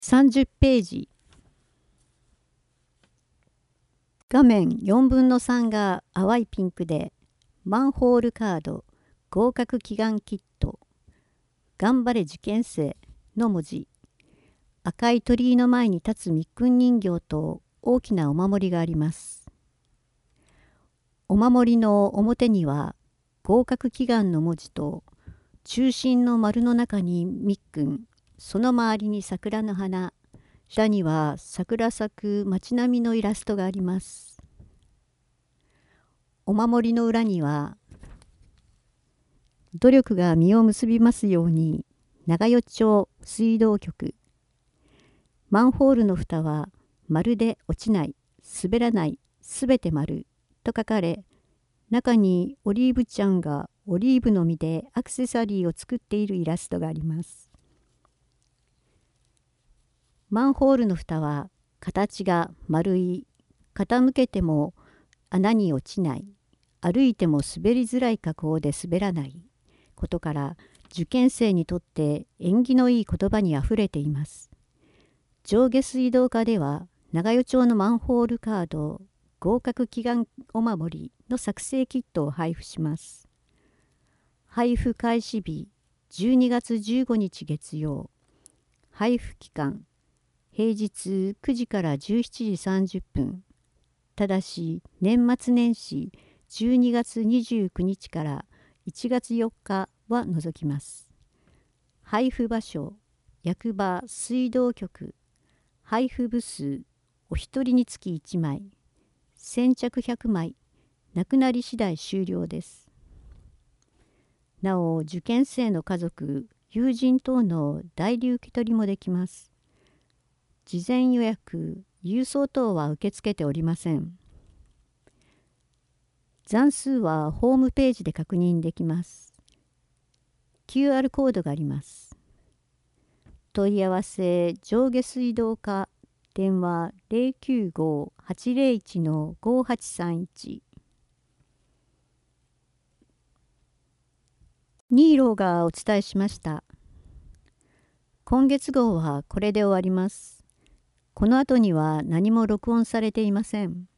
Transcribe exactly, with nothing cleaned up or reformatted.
さんじゅっページ。画面よんぶんのさんが淡いピンクで、マンホールカード、合格祈願キット、頑張れ受験生の文字、赤い鳥居の前に立つみっくん人形と大きなお守りがあります。お守りの表には合格祈願の文字と、中心の丸の中にみっくん、その周りに桜の花、下には桜咲く街並みのイラストがあります。お守りの裏には、努力が実を結びますように、長与町水道局。マンホールの蓋は、まるで落ちない、滑らない、すべて丸と書かれ、中にオリーブちゃんがオリーブの実でアクセサリーを作っているイラストがあります。マンホールの蓋は形が丸い、傾けても穴に落ちない、歩いても滑りづらい加工で滑らないことから、受験生にとって縁起のいい言葉にあふれています。上下水道課では、長与町のマンホールカード、合格祈願お守りの作成キットを配布します。配布開始日、じゅうにがつじゅうごにち月曜。配布期間、平日くじからじゅうしちじさんじゅっぷん。ただし、年末年始じゅうにがつにじゅうくにちからいちがつよっかは除きます。配布場所、役場水道局。配布部数、お一人につきいちまい。先着ひゃくまい。なくなり次第終了です。なお、受験生の家族、友人等の代理受け取りもできます。事前予約、郵送等は受け付けておりません。残数はホームページで確認できます。キューアール コードがあります。問い合わせ上下水道課電話 ゼロきゅうご はちゼロいち ごはちさんいち。ニーローがお伝えしました。今月号はこれで終わります。この後には何も録音されていません。